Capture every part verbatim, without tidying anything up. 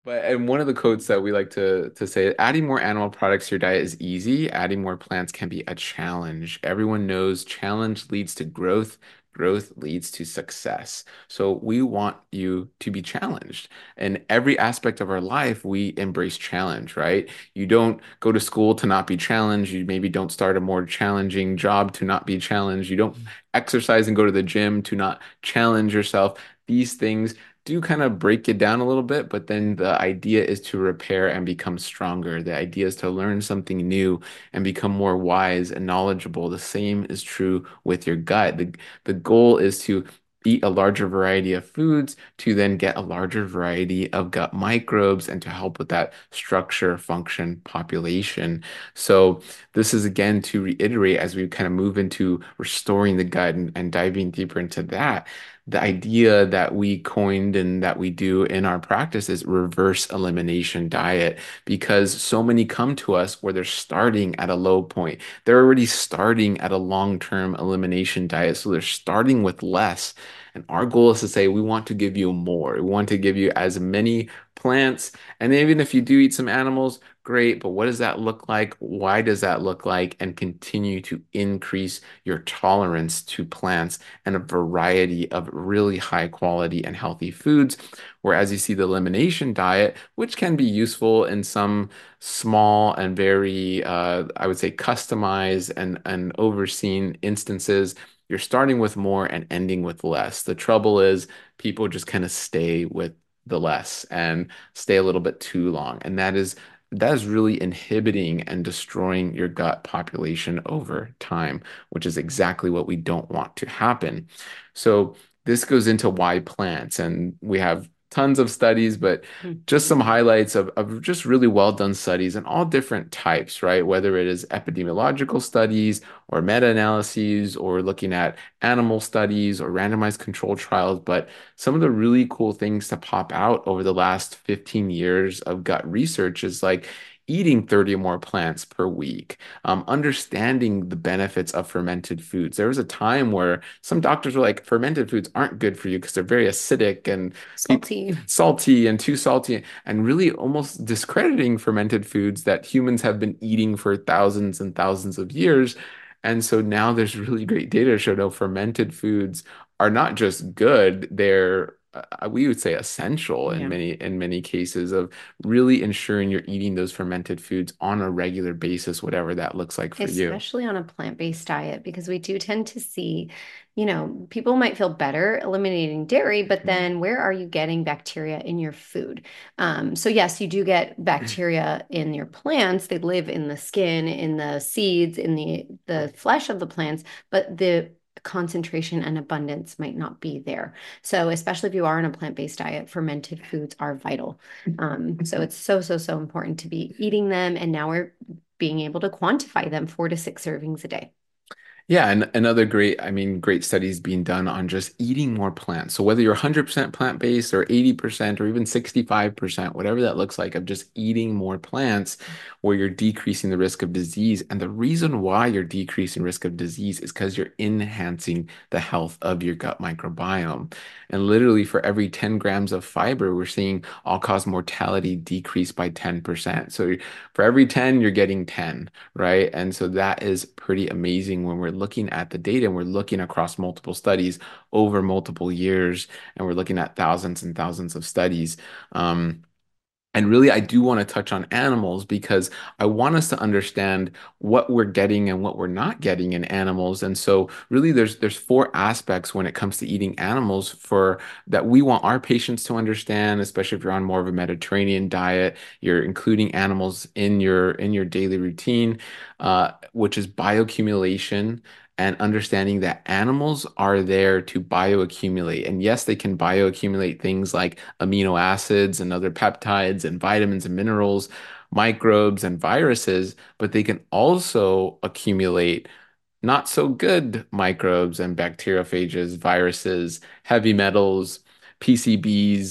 But and one of the quotes that we like to to say, adding more animal products to your diet is easy. Adding more plants can be a challenge. Everyone knows challenge leads to growth. Growth leads to success. So we want you to be challenged. In every aspect of our life, we embrace challenge, right? You don't go to school to not be challenged. You maybe don't start a more challenging job to not be challenged. You don't exercise and go to the gym to not challenge yourself. These things do kind of break it down a little bit, but then the idea is to repair and become stronger. The idea is to learn something new and become more wise and knowledgeable. The same is true with your gut. The, the goal is to eat a larger variety of foods to then get a larger variety of gut microbes and to help with that structure, function, population. So this is again to reiterate as we kind of move into restoring the gut and, and diving deeper into that the idea that we coined and that we do in our practice is reverse elimination diet because so many come to us where they're starting at a low point. They're already starting at a long-term elimination diet, so they're starting with less. And our goal is to say we want to give you more. We want to give you as many plants. And even if you do eat some animals, great. But what does that look like? Why does that look like? And continue to increase your tolerance to plants and a variety of really high quality and healthy foods. Whereas you see the elimination diet, which can be useful in some small and very, uh, I would say, customized and, and overseen instances. You're starting with more and ending with less. The trouble is people just kind of stay with the less and stay a little bit too long. And that is that is really inhibiting and destroying your gut population over time, which is exactly what we don't want to happen. So this goes into why plants, and we have tons of studies, but just some highlights of, of just really well done studies and all different types, right? Whether it is epidemiological studies or meta-analyses or looking at animal studies or randomized control trials. But some of the really cool things to pop out over the last fifteen years of gut research is like eating thirty or more plants per week, um, understanding the benefits of fermented foods. There was a time where some doctors were like, fermented foods aren't good for you because they're very acidic and people Salty. salty and too salty, and really almost discrediting fermented foods that humans have been eating for thousands and thousands of years. And so now there's really great data to show no fermented foods are not just good, they're uh, we would say essential in Yeah. many in many cases of really ensuring you're eating those fermented foods on a regular basis, whatever that looks like for you. Especially on a plant-based diet, because we do tend to see, you know, people might feel better eliminating dairy, but then where are you getting bacteria in your food? Um, so yes, you do get bacteria in your plants. They live in the skin, in the seeds, in the the flesh of the plants, but the concentration and abundance might not be there. So especially if you are on a plant-based diet, fermented foods are vital. Um, so it's so, so, so important to be eating them. And now we're being able to quantify them four to six servings a day. Yeah, and another great, I mean, great studies being done on just eating more plants. So whether you're one hundred percent plant-based or eighty percent or even sixty-five percent, whatever that looks like, of just eating more plants where you're decreasing the risk of disease. And the reason why you're decreasing risk of disease is because you're enhancing the health of your gut microbiome. And literally for every ten grams of fiber, we're seeing all-cause mortality decrease by ten percent. So for every ten, you're getting ten, right? And so that is pretty amazing when we're looking at the data and we're looking across multiple studies over multiple years and we're looking at thousands and thousands of studies. Um, and really, I do want to touch on animals because I want us to understand what we're getting and what we're not getting in animals. And so really there's there's four aspects when it comes to eating animals for that we want our patients to understand, especially if you're on more of a Mediterranean diet, you're including animals in your in your daily routine, uh, which is bioaccumulation and understanding that animals are there to bioaccumulate. And yes, they can bioaccumulate things like amino acids and other peptides and vitamins and minerals, microbes and viruses, but they can also accumulate not so good microbes and bacteriophages, viruses, heavy metals, P C Bs,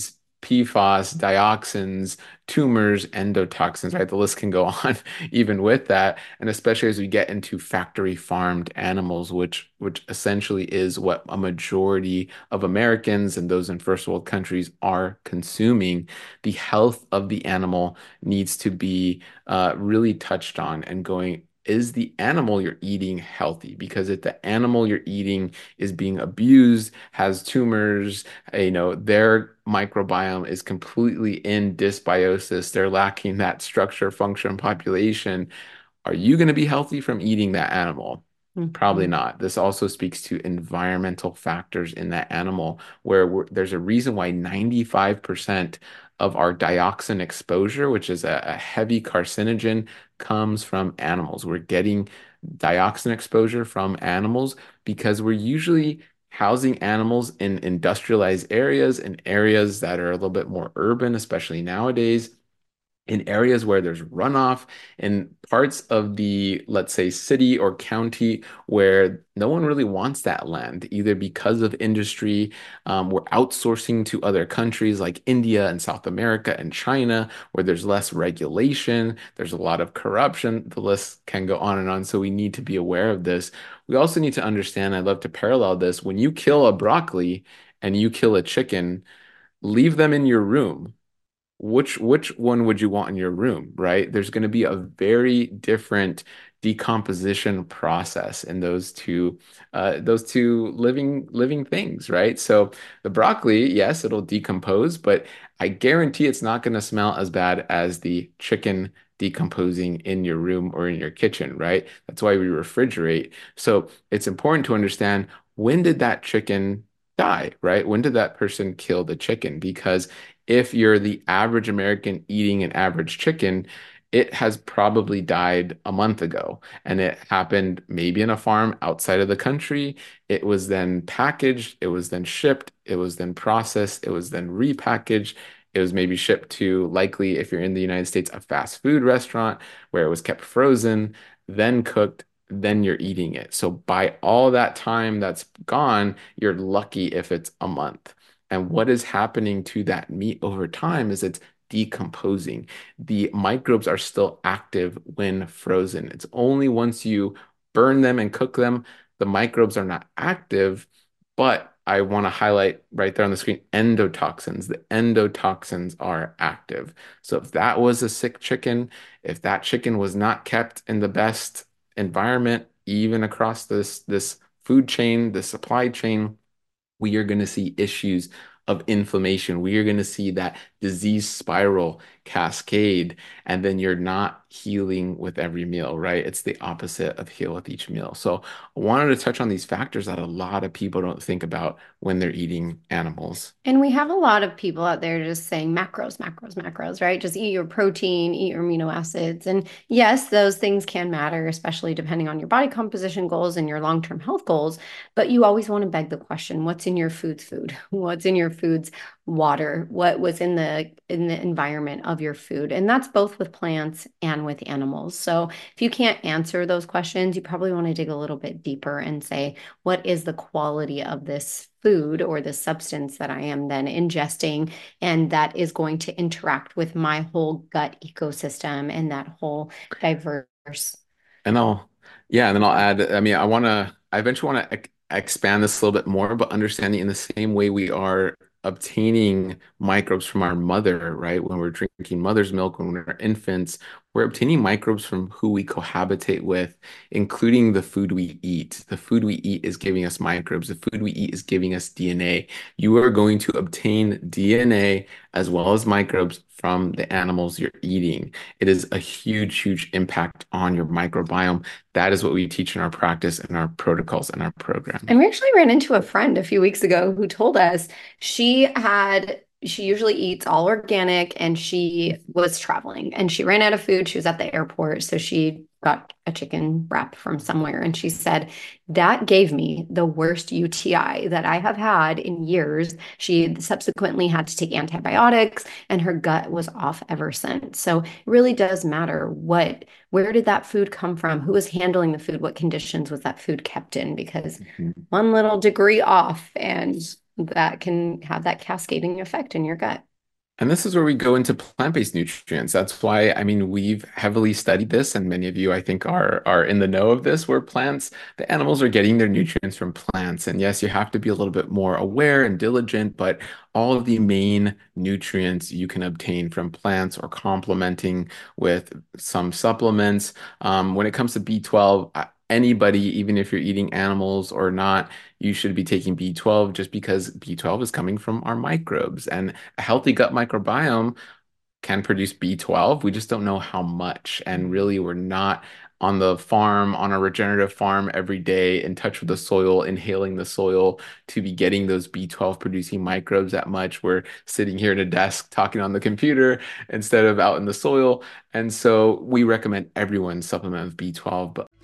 P F A S, dioxins, tumors, endotoxins, right? The list can go on even with that. And especially as we get into factory farmed animals, which which essentially is what a majority of Americans and those in first world countries are consuming, the health of the animal needs to be uh, really touched on and going. Is the animal you're eating healthy? Because if the animal you're eating is being abused, has tumors, you know, their microbiome is completely in dysbiosis. They're lacking that structure, function, population. Are you going to be healthy from eating that animal? Probably Mhm. not. This also speaks to environmental factors in that animal, where we're, there's a reason why ninety-five percent of our dioxin exposure, which is a, a heavy carcinogen, comes from animals. We're getting dioxin exposure from animals because we're usually housing animals in industrialized areas, in areas that are a little bit more urban, especially nowadays, in areas where there's runoff, in parts of the, let's say, city or county where no one really wants that land, either because of industry, um, we're outsourcing to other countries like India and South America and China, where there's less regulation, there's a lot of corruption. The list can go on and on. So we need to be aware of this. We also need to understand, I'd love to parallel this, when you kill a broccoli and you kill a chicken, leave them in your room. Which which one would you want in your room, right? There's going to be a very different decomposition process in those two uh, those two living living things, right? So the broccoli, yes, it'll decompose, but I guarantee it's not going to smell as bad as the chicken decomposing in your room or in your kitchen, right? That's why we refrigerate. So it's important to understand, when did that chicken die, right? When did that person kill the chicken? Because if you're the average American eating an average chicken, it has probably died a month ago. And it happened maybe in a farm outside of the country. It was then packaged, it was then shipped, it was then processed, it was then repackaged. It was maybe shipped to, likely, if you're in the United States, a fast food restaurant where it was kept frozen, then cooked, then you're eating it. So by all that time that's gone, you're lucky if it's a month. And what is happening to that meat over time is it's decomposing. The microbes are still active when frozen. It's only once you burn them and cook them, the microbes are not active. But I want to highlight right there on the screen, endotoxins. The endotoxins are active. So if that was a sick chicken, if that chicken was not kept in the best environment, even across this this food chain, the supply chain, we are going to see issues of inflammation. We are going to see that disease spiral cascade, and then you're not healing with every meal, right? It's the opposite of heal with each meal. So I wanted to touch on these factors that a lot of people don't think about when they're eating animals. And we have a lot of people out there just saying macros, macros, macros, right? Just eat your protein, eat your amino acids. And yes, those things can matter, especially depending on your body composition goals and your long-term health goals. But you always want to beg the question, what's in your food's food? What's in your food's water? What was in the in the environment of your food? And that's both with plants and with animals. So if you can't answer those questions, you probably want to dig a little bit deeper and say, what is the quality of this food or the substance that I am then ingesting, and that is going to interact with my whole gut ecosystem and that whole diverse. And I'll, yeah, and then I'll add, I mean, I want to, I eventually want to ex expand this a little bit more, but understanding in the same way we are obtaining microbes from our mother, right? When we're drinking mother's milk, when we're infants, we're obtaining microbes from who we cohabitate with, including the food we eat. The food we eat is giving us microbes. The food we eat is giving us D N A. You are going to obtain D N A as well as microbes from the animals you're eating. It is a huge, huge impact on your microbiome. That is what we teach in our practice and our protocols and our program. And we actually ran into a friend a few weeks ago who told us she had, she usually eats all organic and she was traveling and she ran out of food. She was at the airport. So she got a chicken wrap from somewhere. And she said, that gave me the worst U T I that I have had in years. She subsequently had to take antibiotics and her gut was off ever since. So it really does matter what, where did that food come from? Who was handling the food? What conditions was that food kept in? Because Mhm. one little degree off and that can have that cascading effect in your gut. And this is where we go into plant-based nutrients. That's why, I mean, we've heavily studied this, and many of you, I think, are are in the know of this, where plants, the animals are getting their nutrients from plants. And yes, you have to be a little bit more aware and diligent, but all of the main nutrients you can obtain from plants or complementing with some supplements. Um, when it comes to B twelve, uh, anybody, even if you're eating animals or not, you should be taking B twelve just because B twelve is coming from our microbes. And a healthy gut microbiome can produce B twelve. We just don't know how much. And really, we're not on the farm, on a regenerative farm every day, in touch with the soil, inhaling the soil to be getting those B twelve producing microbes that much. We're sitting here at a desk talking on the computer instead of out in the soil. And so we recommend everyone supplement with B twelve. But